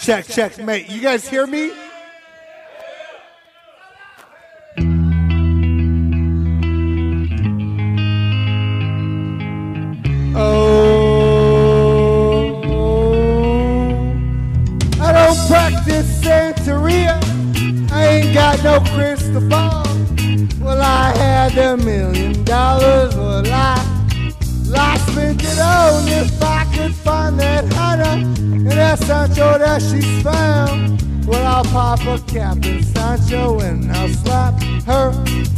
Check, mate. You guys hear me? I don't practice Santeria. I ain't got no crystal ball. Well, I had $1 million. Well, I spent it on if I could find that hunter and that Sancho that she's found. Well, I'll pop a cap in Sancho and I'll slap her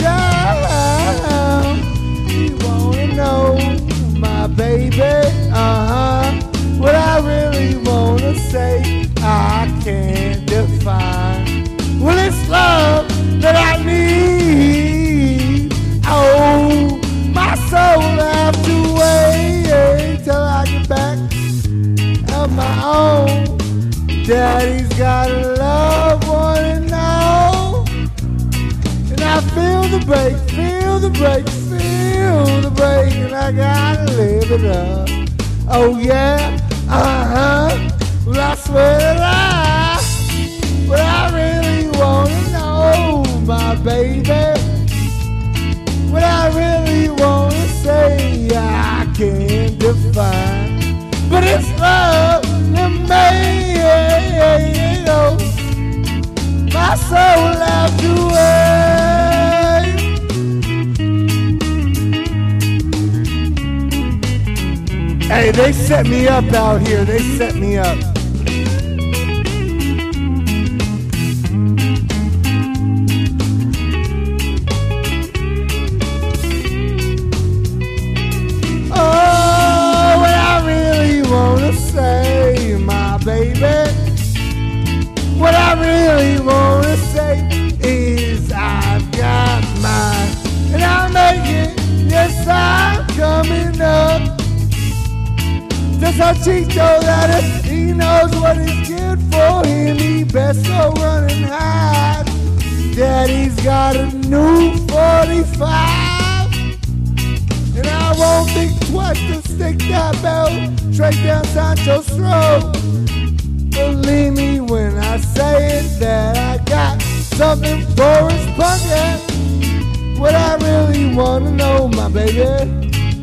down. You wanna know my baby? What I really wanna say, I can't define. Well, it's love that I need. Oh, my soul will have to wait till I get back on my own. Daddy's got a loved one and all. And I feel the break, and I gotta live it up. Oh yeah, well I swear that but I really wanna know my baby. What I really wanna say, I can't define. But it's love that made my soul will have to wait. Hey, they set me up out here. They set me up. Oh, what I really wanna say, my baby. What I really wanna say is I've got mine, and I'll make it. Yes, I'm coming up. Just how Chico that if he knows what is good for him, he best go run and hide. Daddy's got a new 45, and I won't think twice to stick that belt straight down Sancho's throat. Believe me when I say it that I got something for his pocket. What I really wanna know, my baby.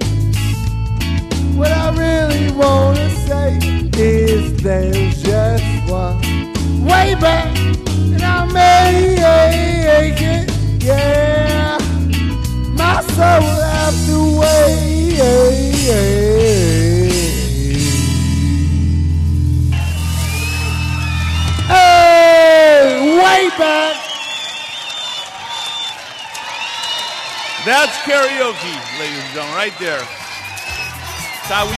What I really wanna say is there's just one way back, and I'll make it, yeah. My soul will have to wait. Hey, way back. That's karaoke, ladies and gentlemen, right there. That's how we